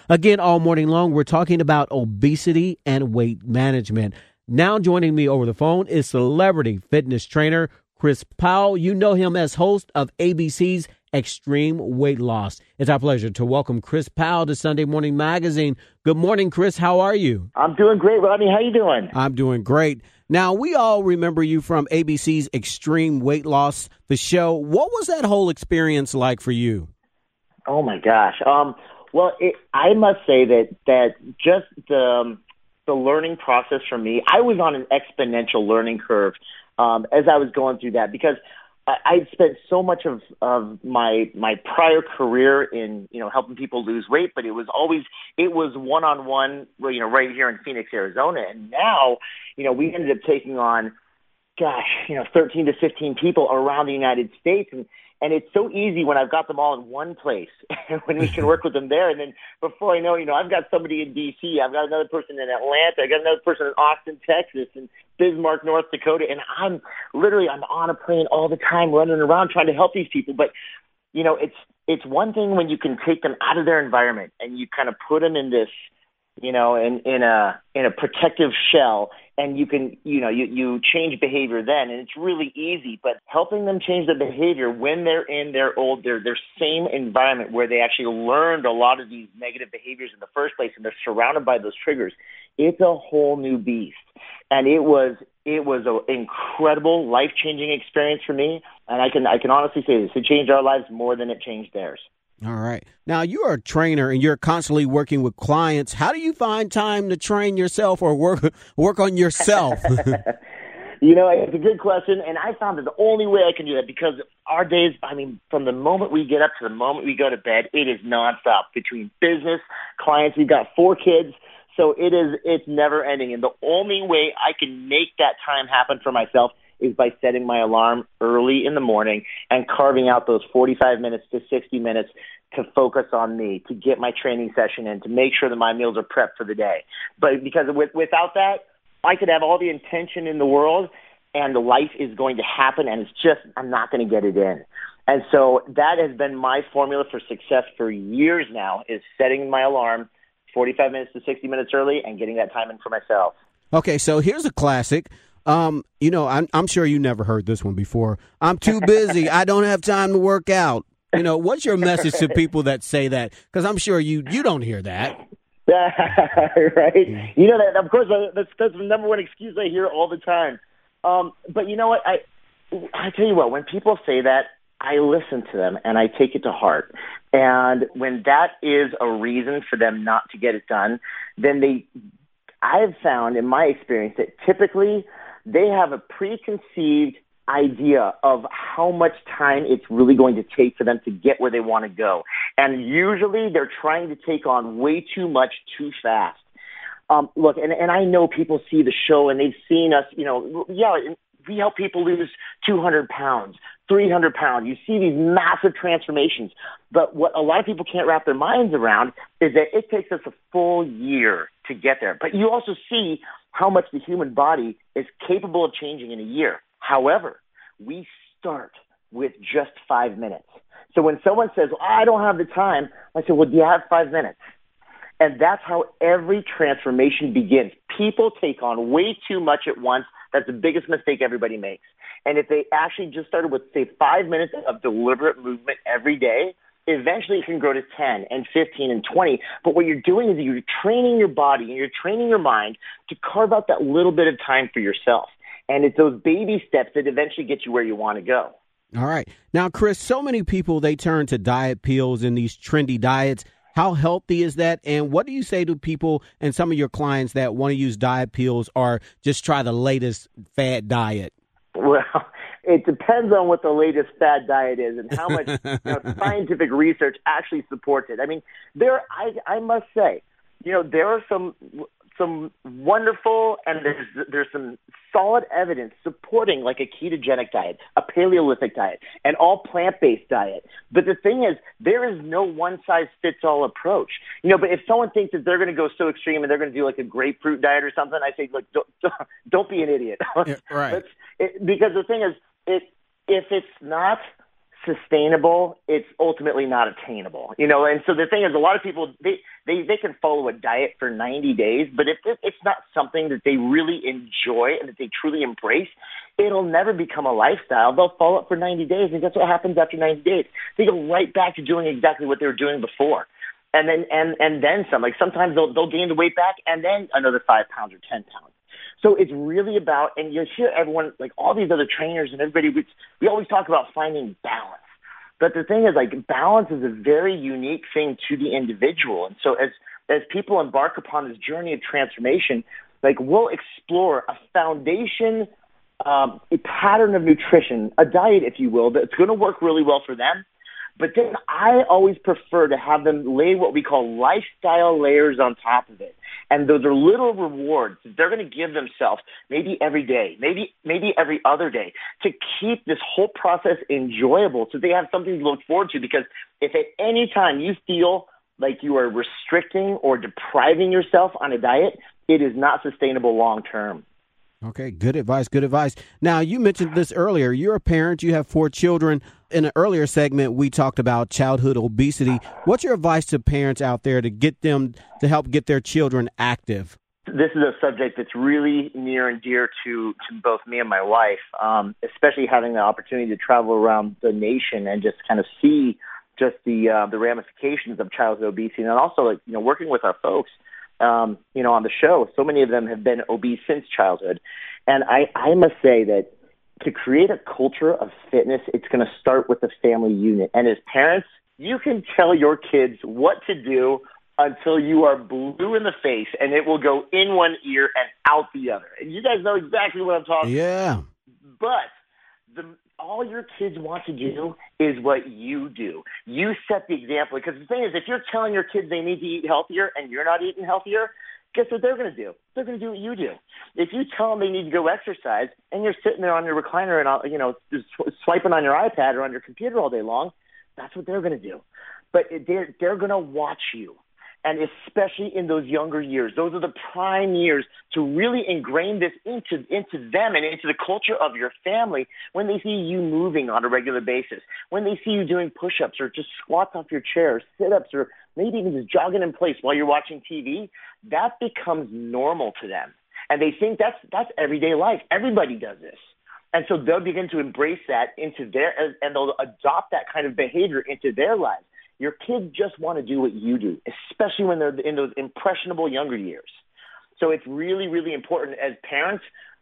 Again, all morning long, we're talking about obesity and weight management. Now joining me over the phone is celebrity fitness trainer Chris Powell. You know him as host of ABC's Extreme Weight Loss. It's our pleasure to welcome Chris Powell to Sunday Morning Magazine. Good morning, Chris. How are you? I'm doing great, Rodney. How you doing? I'm doing great. Now, we all remember you from ABC's Extreme Weight Loss, the show. What was that whole experience like for you? Oh, my gosh. I must say that just the learning process for me, I was on an exponential learning curve as I was going through that, because I'd spent so much of my prior career in, helping people lose weight, but it was one-on-one, right here in Phoenix, Arizona. And now, we ended up taking on, 13 to 15 people around the United States. And it's so easy when I've got them all in one place and when we can work with them there. And then before I know, I've got somebody in D.C., I've got another person in Atlanta, I got another person in Austin, Texas, and Bismarck, North Dakota. And I'm on a plane all the time running around trying to help these people. But, it's one thing when you can take them out of their environment and you kind of put them in this, in a protective shell, and you can, you change behavior then, and it's really easy. But helping them change their behavior when they're in their same environment where they actually learned a lot of these negative behaviors in the first place, and they're surrounded by those triggers, it's a whole new beast. And it was an incredible, life-changing experience for me, and I can honestly say this: it changed our lives more than it changed theirs. All right. Now, you're a trainer and you're constantly working with clients. How do you find time to train yourself or work on yourself? It's a good question, and I found that the only way I can do that, because our days, from the moment we get up to the moment we go to bed, it is nonstop between business, clients. We've got 4 kids, so it's never ending. And the only way I can make that time happen for myself is by setting my alarm early in the morning and carving out those 45 minutes to 60 minutes to focus on me, to get my training session in, to make sure that my meals are prepped for the day. But because without that, I could have all the intention in the world and the life is going to happen, and I'm not going to get it in. And so that has been my formula for success for years now, is setting my alarm 45 minutes to 60 minutes early and getting that time in for myself. Okay, so here's a classic. I'm sure you never heard this one before. I'm too busy. I don't have time to work out. What's your message to people that say that? Because I'm sure you don't hear that. Right. That, of course, that's the number one excuse I hear all the time. But you know what? I tell you what, when people say that, I listen to them and I take it to heart. And when that is a reason for them not to get it done, then I've found in my experience that typically they have a preconceived idea of how much time it's really going to take for them to get where they want to go. And usually they're trying to take on way too much too fast. Look, and I know people see the show and they've seen us, we help people lose 200 pounds, 300 pounds. You see these massive transformations. But what a lot of people can't wrap their minds around is that it takes us a full year to get there. But you also see how much the human body is capable of changing in a year. However, we start with just 5 minutes. So when someone says, I don't have the time, I say, well, do you have 5 minutes? And that's how every transformation begins. People take on way too much at once. That's the biggest mistake everybody makes. And if they actually just started with, say, 5 minutes of deliberate movement every day, eventually it can grow to 10 and 15 and 20. But what you're doing is you're training your body and you're training your mind to carve out that little bit of time for yourself. And it's those baby steps that eventually get you where you want to go. All right. Now, Chris, so many people, they turn to diet pills and these trendy diets. How healthy is that? And what do you say to people and some of your clients that want to use diet pills or just try the latest fad diet? Well, it depends on what the latest fad diet is and how much scientific research actually supports it. I must say, there are some wonderful, and there's some solid evidence supporting like a ketogenic diet, a Paleolithic diet, an all plant-based diet. But the thing is, there is no one-size-fits-all approach. But if someone thinks that they're going to go so extreme and they're going to do like a grapefruit diet or something, I say, look, don't be an idiot. Yeah, right. Because the thing is, if it's not sustainable, it's ultimately not attainable. And so the thing is, a lot of people, they can follow a diet for 90 days, but if it's not something that they really enjoy and that they truly embrace, it'll never become a lifestyle. They'll follow it for 90 days, and guess what happens after 90 days? They go right back to doing exactly what they were doing before. And then some. Like sometimes they'll gain the weight back and then another 5 pounds or 10 pounds. So it's really about, and you hear everyone, like all these other trainers and everybody, we always talk about finding balance. But the thing is, like, balance is a very unique thing to the individual. And so as people embark upon this journey of transformation, like we'll explore a foundation, a pattern of nutrition, a diet, if you will, that's going to work really well for them. But then I always prefer to have them lay what we call lifestyle layers on top of it. And those are little rewards that they're going to give themselves maybe every day, maybe every other day, to keep this whole process enjoyable so they have something to look forward to. Because if at any time you feel like you are restricting or depriving yourself on a diet, it is not sustainable long term. Okay, good advice, good advice. Now, you mentioned this earlier. You're a parent. You have 4 children. In an earlier segment, we talked about childhood obesity. What's your advice to parents out there to get them to help get their children active? This is a subject that's really near and dear to both me and my wife, especially having the opportunity to travel around the nation and just kind of see just the ramifications of childhood obesity, and also, like, working with our folks. On the show, so many of them have been obese since childhood. And I must say that to create a culture of fitness, it's going to start with the family unit. And as parents, you can tell your kids what to do until you are blue in the face, and it will go in one ear and out the other. And you guys know exactly what I'm talking about. Yeah. But all your kids want to do is what you do. You set the example. Because the thing is, if you're telling your kids they need to eat healthier and you're not eating healthier, guess what they're going to do? They're going to do what you do. If you tell them they need to go exercise and you're sitting there on your recliner and, just swiping on your iPad or on your computer all day long, that's what they're going to do. But they're going to watch you. And especially in those younger years, those are the prime years to really ingrain this into them and into the culture of your family. When they see you moving on a regular basis, when they see you doing push-ups or just squats off your chair, sit-ups, or maybe even just jogging in place while you're watching TV, that becomes normal to them. And they think that's everyday life. Everybody does this. And so they'll begin to embrace that and they'll adopt that kind of behavior into their lives. Your kids just want to do what you do, especially when they're in those impressionable younger years. So it's really, really important as parents.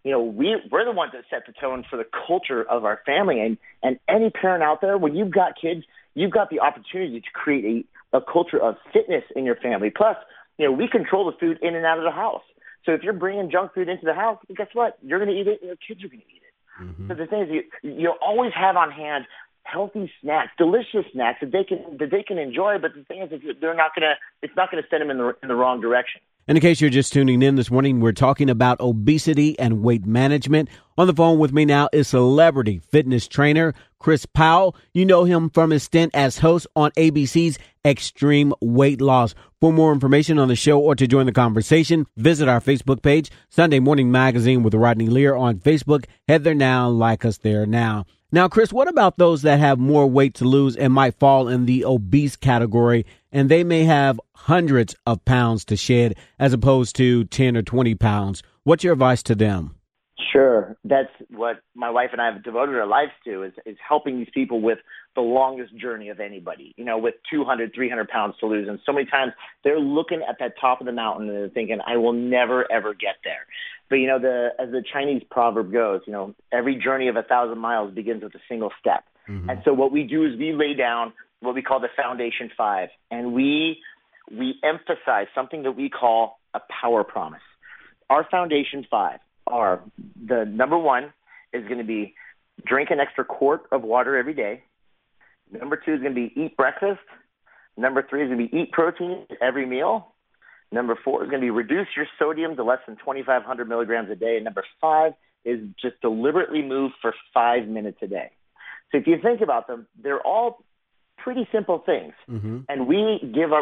We're the ones that set the tone for the culture of our family. And any parent out there, when you've got kids, you've got the opportunity to create a culture of fitness in your family. Plus, we control the food in and out of the house. So if you're bringing junk food into the house, guess what? You're going to eat it, and your kids are going to eat it. Mm-hmm. So the thing is, you always have on hand healthy snacks, delicious snacks that they can enjoy. But the thing is, it's not going to send them in the wrong direction. And in case you're just tuning in this morning, we're talking about obesity and weight management. On the phone with me now is celebrity fitness trainer Chris Powell. You know him from his stint as host on ABC's Extreme Weight Loss. For more information on the show or to join the conversation, visit our Facebook page, Sunday Morning Magazine with Rodney Lear on Facebook. Head there now, like us there now. Now, Chris, what about those that have more weight to lose and might fall in the obese category, and they may have hundreds of pounds to shed as opposed to 10 or 20 pounds? What's your advice to them? Sure. That's what my wife and I have devoted our lives to is helping these people with the longest journey of anybody, with 200, 300 pounds to lose. And so many times they're looking at that top of the mountain and they're thinking, I will never, ever get there. But, as the Chinese proverb goes, every journey of 1,000 miles begins with a single step. Mm-hmm. And so what we do is we lay down what we call the Foundation 5, and we emphasize something that we call a power promise. Our Foundation 5 are the number 1 is going to be drink an extra quart of water every day. Number 2 is going to be eat breakfast. Number 3 is going to be eat protein every meal. Number 4 is going to be reduce your sodium to less than 2,500 milligrams a day. And number 5 is just deliberately move for 5 minutes a day. So if you think about them, they're all pretty simple things. Mm-hmm. And we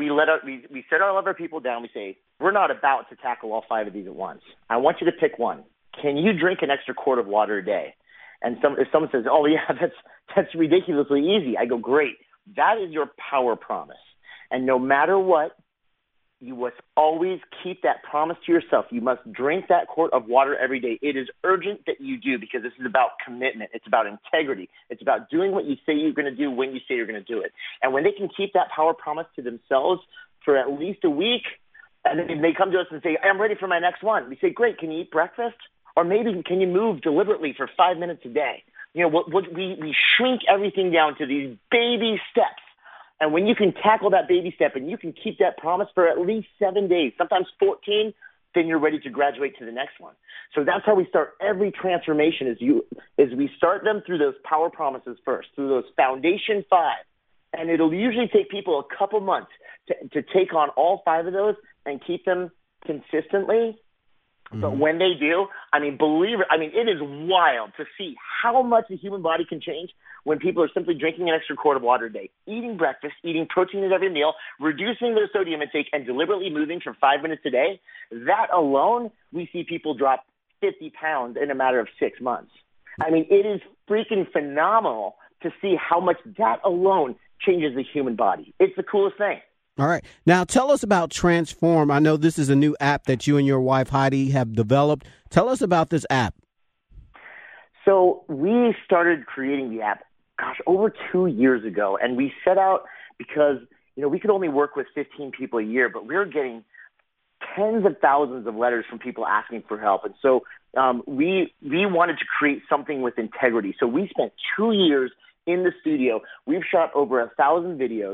set all of our people down. We say, we're not about to tackle all 5 of these at once. I want you to pick one. Can you drink an extra quart of water a day? And if someone says, oh, yeah, that's ridiculously easy, I go, great. That is your power promise. And no matter what, you must always keep that promise to yourself. You must drink that quart of water every day. It is urgent that you do, because this is about commitment. It's about integrity. It's about doing what you say you're going to do when you say you're going to do it. And when they can keep that power promise to themselves for at least a week, and then they come to us and say, I'm ready for my next one. We say, great, can you eat breakfast? Or maybe can you move deliberately for 5 minutes a day? You know, we shrink everything down to these baby steps. And when you can tackle that baby step and you can keep that promise for at least 7 days, sometimes 14, then you're ready to graduate to the next one. So that's how we start every transformation is we start them through those power promises first, through those foundation 5. And it'll usually take people a couple months to take on all 5 of those and keep them consistently. But when they do, it is wild to see how much the human body can change when people are simply drinking an extra quart of water a day, eating breakfast, eating protein at every meal, reducing their sodium intake, and deliberately moving for 5 minutes a day. That alone, we see people drop 50 pounds in a matter of 6 months. I mean, it is freaking phenomenal to see how much that alone changes the human body. It's the coolest thing. All right. Now, tell us about Transform. I know this is a new app that you and your wife, Heidi, have developed. Tell us about this app. So we started creating the app, over 2 years ago. And we set out because, we could only work with 15 people a year, but we were getting tens of thousands of letters from people asking for help. And so we wanted to create something with integrity. So we spent 2 years in the studio. We've shot over 1,000 videos.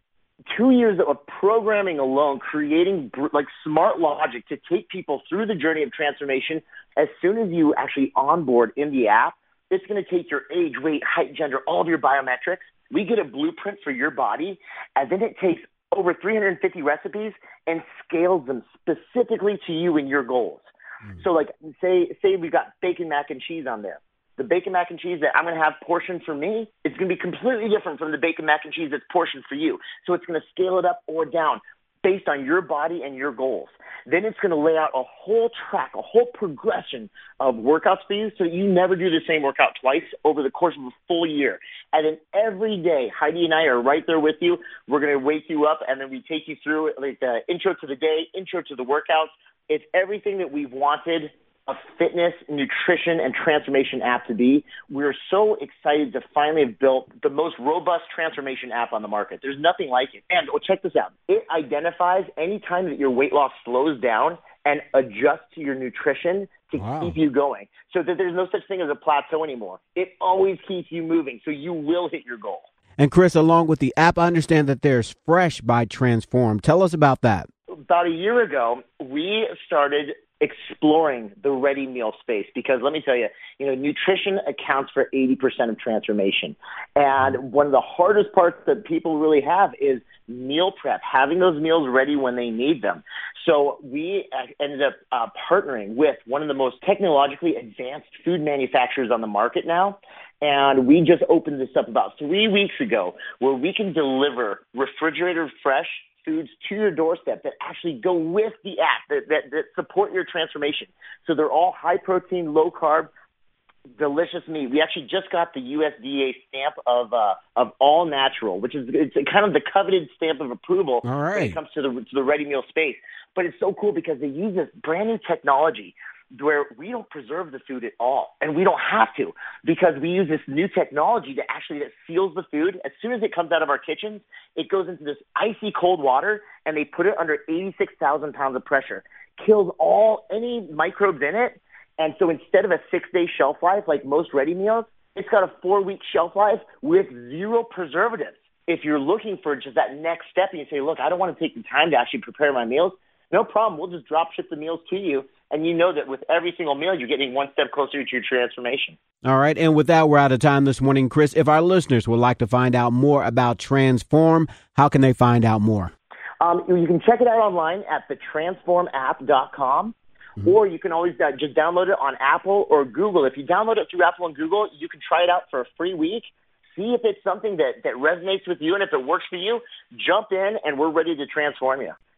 2 years of programming alone, creating smart logic to take people through the journey of transformation. As soon as you actually onboard in the app, it's going to take your age, weight, height, gender, all of your biometrics. We get a blueprint for your body, and then it takes over 350 recipes and scales them specifically to you and your goals. So say we've got bacon mac and cheese on there. The bacon mac and cheese that I'm going to have portioned for me, it's going to be completely different from the bacon mac and cheese that's portioned for you. So it's going to scale it up or down based on your body and your goals. Then it's going to lay out a whole track, a whole progression of workouts for you so that you never do the same workout twice over the course of a full year. And then every day, Heidi and I are right there with you. We're going to wake you up, and then we take you through the intro to the day, intro to the workouts. It's everything that we've wanted a fitness, nutrition, and transformation app to be. We're so excited to finally have built the most robust transformation app on the market. There's nothing like it. And check this out. It identifies any time that your weight loss slows down and adjusts to your nutrition to keep you going, so that there's no such thing as a plateau anymore. It always keeps you moving, so you will hit your goal. And Chris, along with the app, I understand that there's Fresh by Transform. Tell us about that. About a year ago, we started exploring the ready meal space, because let me tell you, nutrition accounts for 80% of transformation. And one of the hardest parts that people really have is meal prep, having those meals ready when they need them. So we ended up partnering with one of the most technologically advanced food manufacturers on the market now. And we just opened this up about 3 weeks ago, where we can deliver refrigerator fresh foods to your doorstep that actually go with the app, that support your transformation. So they're all high protein, low carb, delicious meat. We actually just got the USDA stamp of all natural, which is it's kind of the coveted stamp of approval when it comes to the ready meal space. But it's so cool because they use this brand new technology where we don't preserve the food at all, and we don't have to, because we use this new technology that seals the food. As soon as it comes out of our kitchens, it goes into this icy cold water, and they put it under 86,000 pounds of pressure, kills any microbes in it. And so instead of a 6-day shelf life like most ready meals, it's got a 4-week shelf life with 0 preservatives. If you're looking for just that next step and you say, look, I don't want to take the time to actually prepare my meals, no problem. We'll just drop ship the meals to you. And you know that with every single meal, you're getting one step closer to your transformation. All right. And with that, we're out of time this morning. Chris, if our listeners would like to find out more about Transform, how can they find out more? You can check it out online at thetransformapp.com, or you can always just download it on Apple or Google. If you download it through Apple and Google, you can try it out for a free week. See if it's something that resonates with you, and if it works for you, jump in, and we're ready to transform you.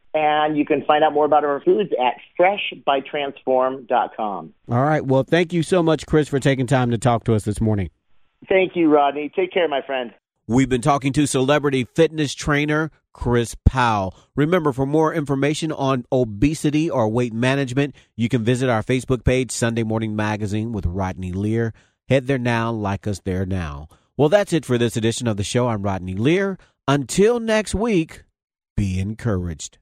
And you can find out more about our foods at freshbytransform.com. All right. Well, thank you so much, Chris, for taking time to talk to us this morning. Thank you, Rodney. Take care, my friend. We've been talking to celebrity fitness trainer Chris Powell. Remember, for more information on obesity or weight management, you can visit our Facebook page, Sunday Morning Magazine with Rodney Lear. Head there now, like us there now. Well, that's it for this edition of the show. I'm Rodney Lear. Until next week, be encouraged.